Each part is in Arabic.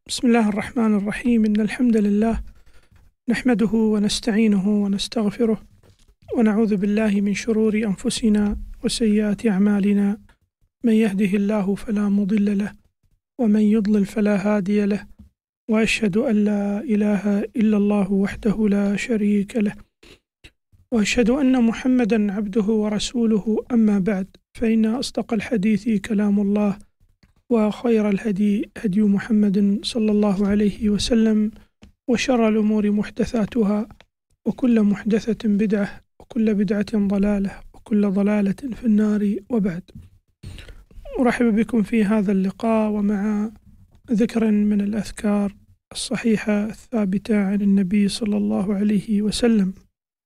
بسم الله الرحمن الرحيم. إن الحمد لله نحمده ونستعينه ونستغفره ونعوذ بالله من شرور أنفسنا وسيئات أعمالنا. من يهده الله فلا مضل له ومن يضلل فلا هادي له، وأشهد أن لا إله إلا الله وحده لا شريك له، وأشهد أن محمدا عبده ورسوله. أما بعد، فإن أصدق الحديث كلام الله، وخير الهدي هدي محمد صلى الله عليه وسلم، وشر الأمور محدثاتها، وكل محدثة بدعة، وكل بدعة ضلالة، وكل ضلالة في النار. وبعد، أرحب بكم في هذا اللقاء ومع ذكر من الأذكار الصحيحة الثابتة عن النبي صلى الله عليه وسلم.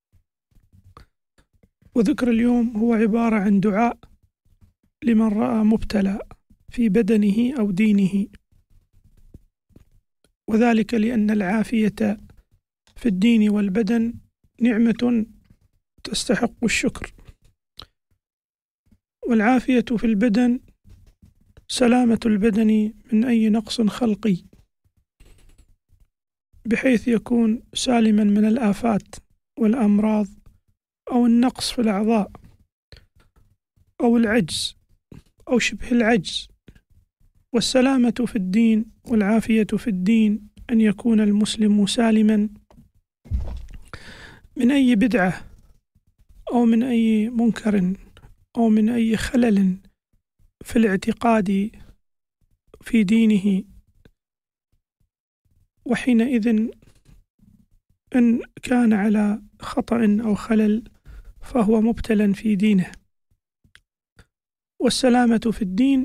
وذكر اليوم هو عبارة عن دعاء لمن رأى مبتلى في بدنه أو دينه، وذلك لأن العافية في الدين والبدن نعمة تستحق الشكر. والعافية في البدن سلامة البدن من أي نقص خلقي، بحيث يكون سالما من الآفات والأمراض أو النقص في الأعضاء أو العجز أو شبه العجز. والسلامة في الدين والعافية في الدين أن يكون المسلم سالما من أي بدعة أو من أي منكر أو من أي خلل في الاعتقاد في دينه. وحينئذ إن كان على خطأ أو خلل فهو مبتلى في دينه. والسلامة في الدين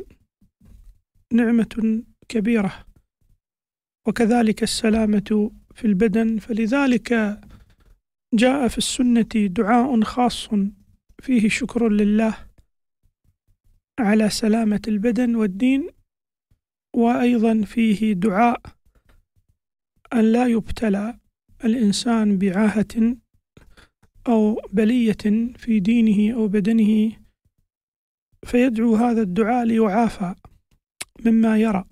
نعمة كبيرة، وكذلك السلامة في البدن. فلذلك جاء في السنة دعاء خاص فيه شكر لله على سلامة البدن والدين، وأيضا فيه دعاء أن لا يبتلى الإنسان بعاهة أو بلية في دينه أو بدنه، فيدعو هذا الدعاء ليعافى مما يرى.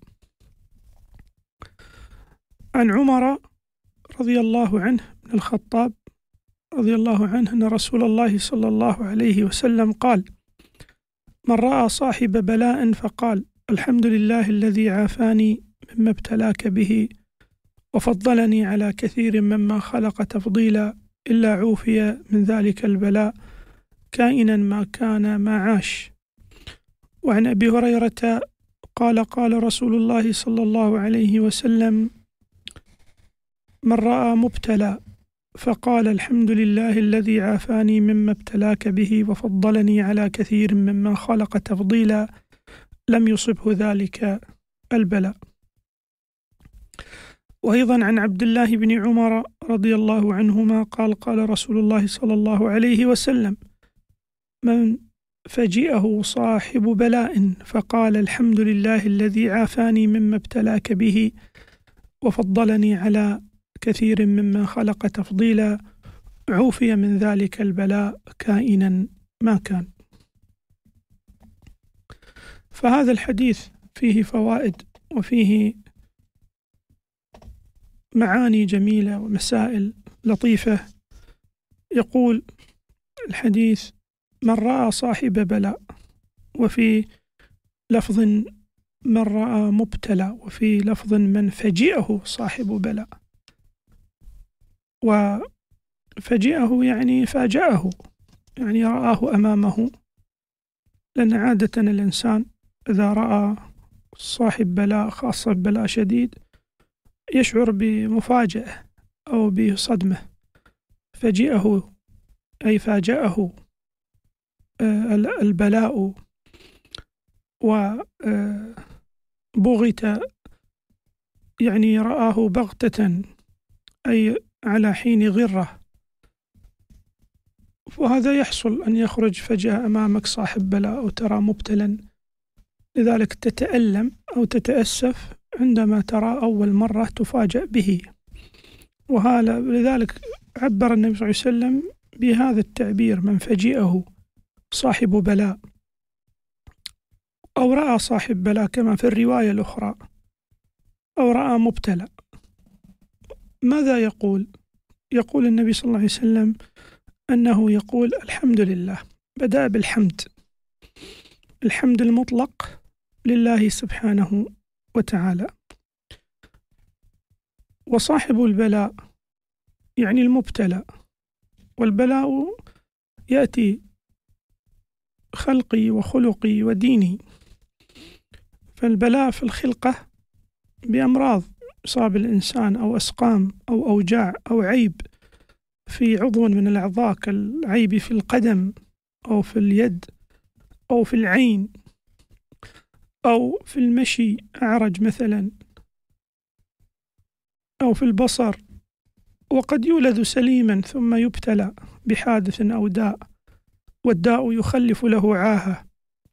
عن عمر رضي الله عنه بن الخطاب رضي الله عنه أن رسول الله صلى الله عليه وسلم قال: من رأى صاحب بلاء فقال الحمد لله الذي عافاني مما ابتلاك به وفضلني على كثير مما خلق تفضيلا، إلا عوفي من ذلك البلاء كائنا ما كان ما عاش. وعن أبي هريرة قال: قال رسول الله صلى الله عليه وسلم: من رأى مبتلى فقال الحمد لله الذي عافاني مما ابتلاك به وفضلني على كثير ممن خلق تفضيلا، لم يصبه ذلك البلاء. وأيضا عن عبد الله بن عمر رضي الله عنهما قال: قال رسول الله صلى الله عليه وسلم: من فجئه صاحب بلاء فقال الحمد لله الذي عافاني مما ابتلاك به وفضلني على كثير ممن خلق تفضيلا، عوفي من ذلك البلاء كائنا ما كان. فهذا الحديث فيه فوائد وفيه معاني جميلة ومسائل لطيفة. يقول الحديث: من رأى صاحب بلاء، وفي لفظ من رأى مبتلى، وفي لفظ من فجئه صاحب بلاء. وفجئه يعني فاجأه، يعني رآه أمامه، لأن عادة الإنسان إذا رأى صاحب بلاء، خاصة بلاء شديد، يشعر بمفاجأة أو بصدمة. فجئه أي فاجأه البلاء وبغت، يعني رآه بغتة أي على حين غرة. وهذا يحصل أن يخرج فجأة أمامك صاحب بلاء أو ترى مبتلا، لذلك تتألم أو تتأسف عندما ترى أول مرة تفاجأ به. لذلك عبر النبي صلى الله عليه وسلم بهذا التعبير: من فجئه صاحب بلاء أو رأى صاحب بلاء، كما في الرواية الأخرى: أو رأى مبتلى، ماذا يقول؟ يقول النبي صلى الله عليه وسلم أنه يقول الحمد لله، بدأ بالحمد، الحمد المطلق لله سبحانه وتعالى. وصاحب البلاء يعني المبتلى، والبلاء يأتي خلقي وخلقي وديني. فالبلاء في الخلقة بأمراض إصاب الإنسان أو أسقام أو أوجاع أو عيب في عضو من الأعضاء، كالعيب في القدم أو في اليد أو في العين أو في المشي أعرج مثلا أو في البصر. وقد يولد سليما ثم يبتلى بحادث أو داء، والداء يخلف له عاهة.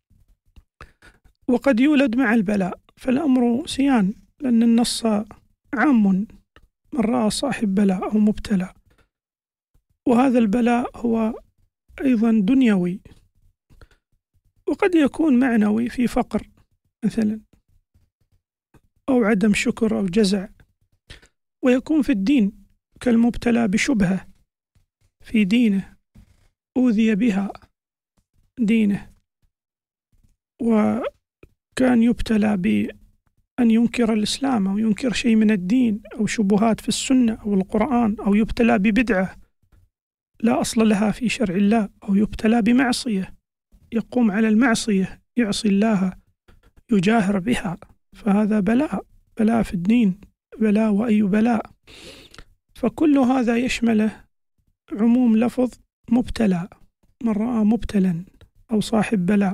وقد يولد مع البلاء، فالأمر سيان، لأن النص عام، من رأى صاحب بلاء أو مبتلى. وهذا البلاء هو أيضا دنيوي، وقد يكون معنوي في فقر مثلا أو عدم شكر أو جزع. ويكون في الدين كالمبتلى بشبهة في دينه أوذي بها دينه، وكان يبتلى بأن ينكر الإسلام أو ينكر شيء من الدين أو شبهات في السنة أو القرآن، أو يبتلى ببدعة لا أصل لها في شرع الله، أو يبتلى بمعصية يقوم على المعصية، يعصي الله يجاهر بها. فهذا بلاء في الدين، بلاء وأي بلاء. فكل هذا يشمله عموم لفظ مبتلى، من رأى مبتلا أو صاحب بلاء.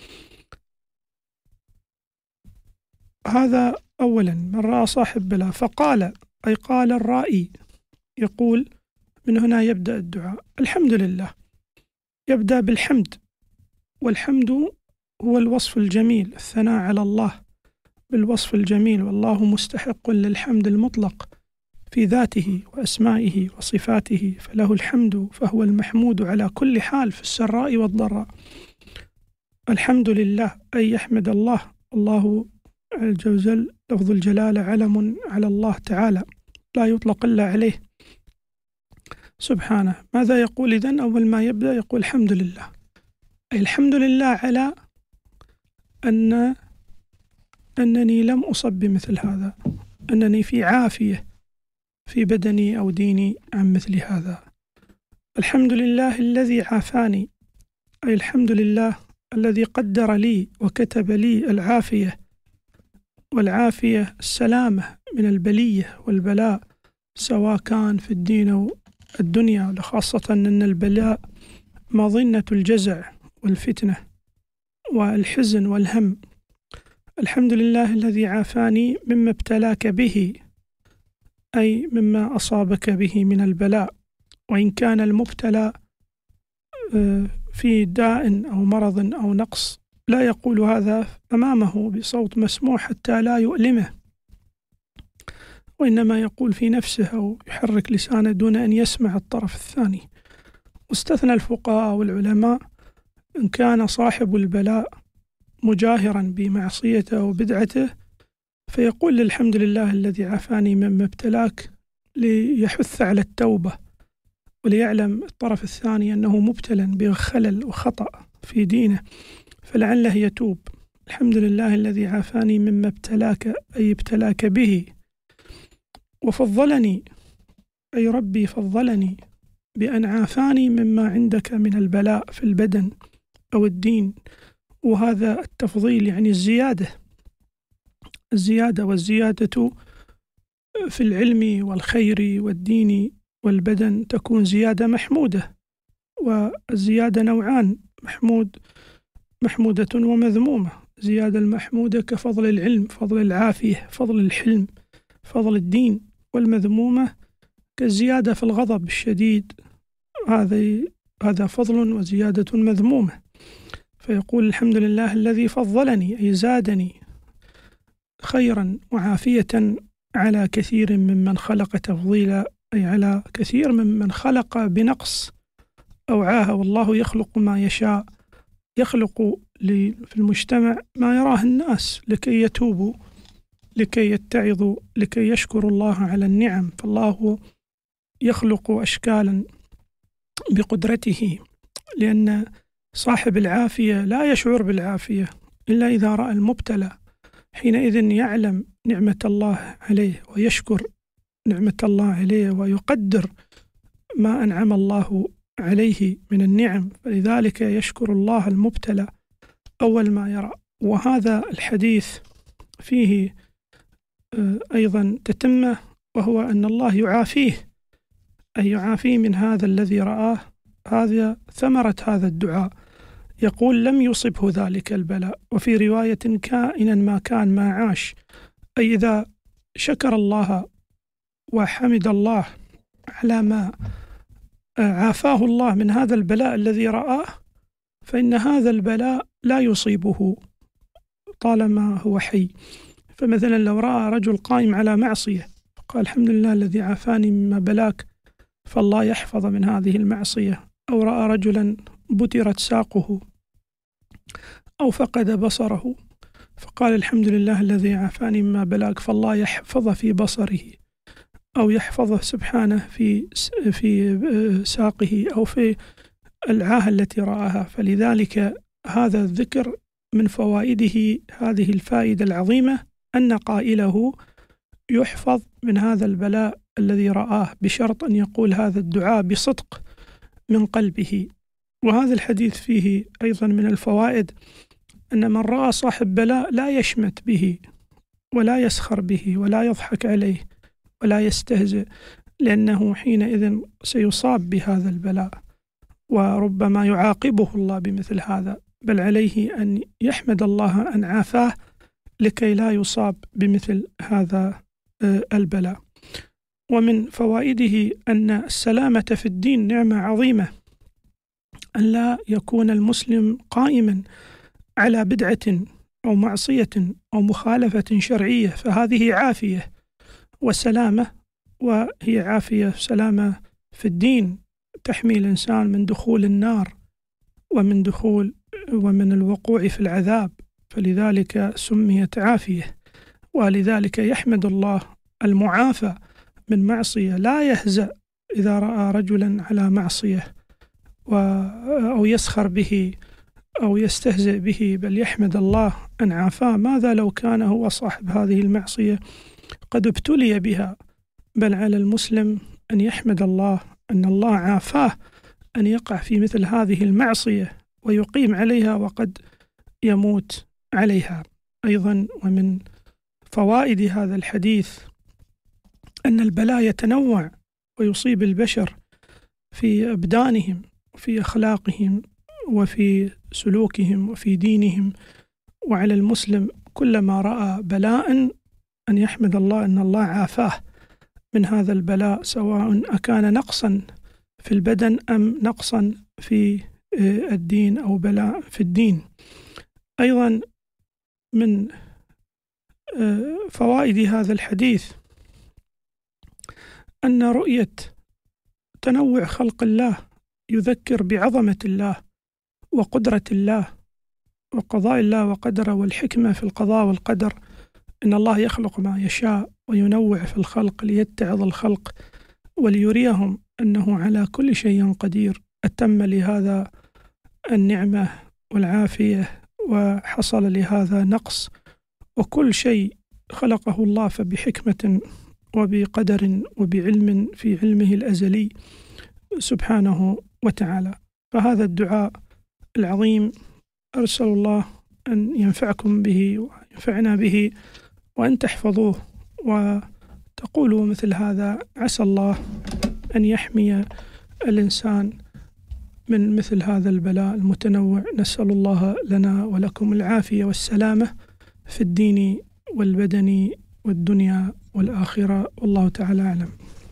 هذا أولا من رأى صاحب بلاء. فقال، أي قال الرائي، يقول من هنا يبدأ الدعاء. الحمد لله، يبدأ بالحمد، والحمد هو الوصف الجميل، الثناء على الله بالوصف الجميل، والله مستحق للحمد المطلق في ذاته وأسمائه وصفاته، فله الحمد، فهو المحمود على كل حال في السراء والضراء. الحمد لله أي يحمد الله، الله عز وجل لفظ الجلالة علم على الله تعالى لا يطلق إلا عليه سبحانه. ماذا يقول إذن؟ أول ما يبدأ يقول الحمد لله، أي الحمد لله على أنني لم أصب بمثل هذا، أنني في عافية في بدني أو ديني عن مثل هذا. الحمد لله الذي عافاني، أي الحمد لله الذي قدر لي وكتب لي العافية، والعافية السلامة من البلية والبلاء، سواء كان في الدين أو الدنيا، خاصة أن البلاء مظنة الجزع والفتنة والحزن والهم. الحمد لله الذي عافاني مما ابتلاك به، أي مما أصابك به من البلاء. وإن كان المبتلى في داء أو مرض أو نقص لا يقول هذا أمامه بصوت مسموع حتى لا يؤلمه، وإنما يقول في نفسه أو يحرك لسانه دون أن يسمع الطرف الثاني. واستثنى الفقهاء والعلماء إن كان صاحب البلاء مجاهرا بمعصيته وبدعته، فيقول الحمد لله الذي عافاني مما ابتلاك، ليحث على التوبة، وليعلم الطرف الثاني أنه مبتلا بخلل وخطأ في دينه فلعله يتوب. الحمد لله الذي عافاني مما ابتلاك، أي ابتلاك به، وفضلني، أي ربي فضلني بأن عافاني مما عندك من البلاء في البدن أو الدين. وهذا التفضيل يعني الزيادة، والزيادة في العلم والخير والدين والبدن تكون زيادة محمودة. والزيادة نوعان، محمودة ومذمومة. زيادة المحمودة كفضل العلم، فضل العافية، فضل الحلم، فضل الدين. والمذمومة كالزيادة في الغضب الشديد، هذا فضل وزيادة مذمومة. فيقول الحمد لله الذي فضلني، أي زادني خيرا وعافية على كثير ممن خلق تفضيلا، أي على كثير ممن خلق بنقص أو عاهة. والله يخلق ما يشاء، يخلق في المجتمع ما يراه الناس لكي يتوبوا لكي يتعظوا، لكي يشكروا الله على النعم. فالله يخلق أشكالا بقدرته، لأن صاحب العافية لا يشعر بالعافية إلا إذا رأى المبتلى، حينئذ يعلم نعمة الله عليه ويشكر نعمة الله عليه ويقدر ما أنعم الله عليه من النعم، فلذلك يشكر الله المبتلى أول ما يرى. وهذا الحديث فيه أيضا تتمة، وهو أن الله يعافيه، أي يعافيه من هذا الذي رآه. هذا ثمرة هذا الدعاء، يقول لم يصبه ذلك البلاء. وفي رواية كائنا ما كان ما عاش، أي إذا شكر الله وحمد الله على ما عافاه الله من هذا البلاء الذي رآه، فإن هذا البلاء لا يصيبه طالما هو حي. فمثلا لو رأى رجل قائم على معصية فقال الحمد لله الذي عافاني مما بلاك، فالله يحفظ من هذه المعصية. أو رأى رجلا بترت ساقه أو فقد بصره فقال الحمد لله الذي عافاني مما بلاك، فالله يحفظ في بصره، أو يحفظه سبحانه في ساقه أو في العاهة التي رآها. فلذلك هذا الذكر من فوائده هذه الفائدة العظيمة، أن قائله يحفظ من هذا البلاء الذي رآه، بشرط أن يقول هذا الدعاء بصدق من قلبه. وهذا الحديث فيه أيضا من الفوائد أن من رأى صاحب بلاء لا يشمت به ولا يسخر به ولا يضحك عليه ولا يستهزئ، لأنه حينئذ سيصاب بهذا البلاء وربما يعاقبه الله بمثل هذا، بل عليه أن يحمد الله أن عافاه لكي لا يصاب بمثل هذا البلاء. ومن فوائده أن السلامة في الدين نعمة عظيمة، أن لا يكون المسلم قائما على بدعة أو معصية أو مخالفة شرعية، فهذه عافية وسلامة، وهي عافية سلامة في الدين تحمي الإنسان من دخول النار ومن الوقوع في العذاب، فلذلك سميت عافية. ولذلك يحمد الله المعافى من معصية، لا يهزأ إذا رأى رجلا على معصية أو يسخر به أو يستهزئ به، بل يحمد الله أن عافاه. ماذا لو كان هو صاحب هذه المعصية قد ابتلي بها؟ بل على المسلم أن يحمد الله أن الله عافاه أن يقع في مثل هذه المعصية ويقيم عليها وقد يموت عليها. أيضا ومن فوائد هذا الحديث أن البلاء يتنوع ويصيب البشر في أبدانهم وفي أخلاقهم وفي سلوكهم وفي دينهم، وعلى المسلم كلما رأى بلاء أن يحمد الله أن الله عافاه من هذا البلاء، سواء أكان نقصا في البدن أم نقصا في الدين أو بلاء في الدين. أيضا من فوائد هذا الحديث أن رؤية تنوع خلق الله يذكر بعظمة الله وقدرة الله وقضاء الله وقدره، والحكمة في القضاء والقدر. إن الله يخلق ما يشاء وينوع في الخلق ليتعظ الخلق وليريهم أنه على كل شيء قدير. أتم لهذا النعمة والعافية وحصل لهذا نقص، وكل شيء خلقه الله فبحكمة وبقدر وبعلم في علمه الأزلي سبحانه وتعالى. فهذا الدعاء العظيم أرسل الله أن ينفعكم به وينفعنا به، وأن تحفظوه وتقولوا مثل هذا، عسى الله أن يحمي الإنسان من مثل هذا البلاء المتنوع. نسأل الله لنا ولكم العافية والسلامة في الدين والبدن والدنيا والآخرة، والله تعالى أعلم.